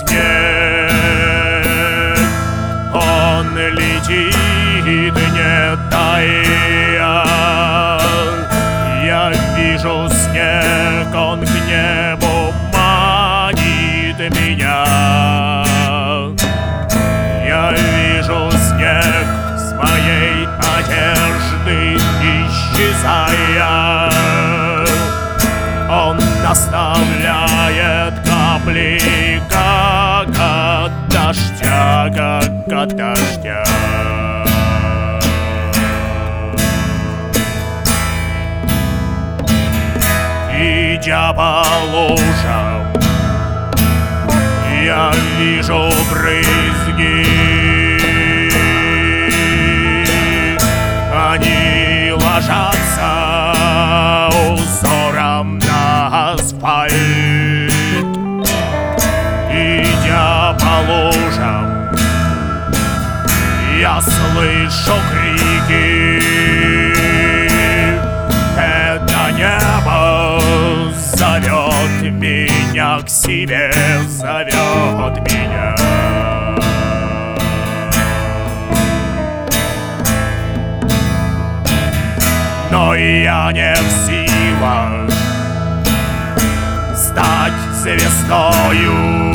снег. Он летит, не тая. Я вижу снег, он к небу манит меня. Я вижу снег с моей одежды исчезая. Он наставляет капли, как от дождя, как от дождя. Идя по лужам, я вижу брызги. Они ложатся узором на асфальт. Идя по лужам, я слышу крики. Это небо зовет меня к себе, зовет меня. Но я не в силах стать звездою,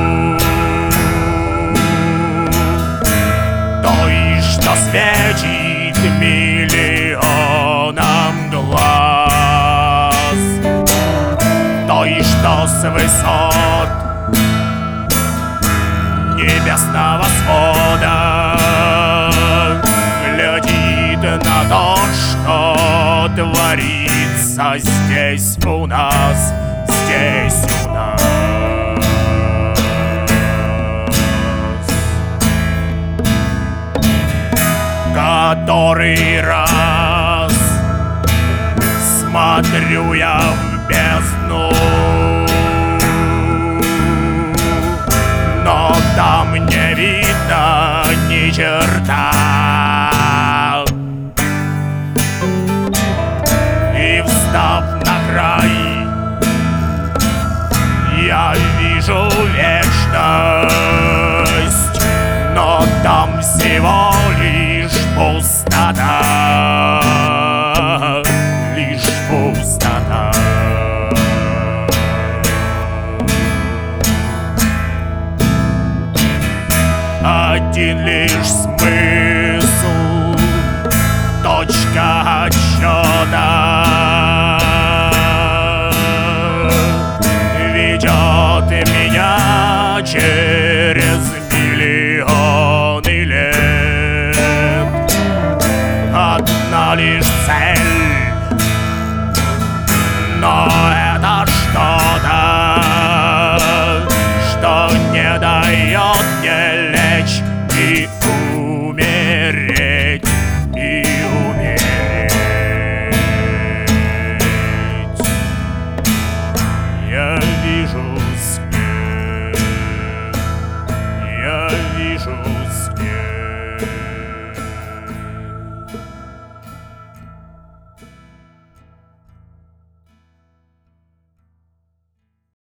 той, что светит миллионам глаз, той, что с высот небесного свода глядит на то, что творится здесь у нас, здесь у нас. Который раз смотрю я в бездну, но там не видно ни черта. И встав на край, я вижу вечность, но там всего лишь пустота, лишь пустота. Один лишь смысл, точка отсчета ведет меня через миллионы лет. Одна лишь цель, но это что-то, что не дает мне лечь и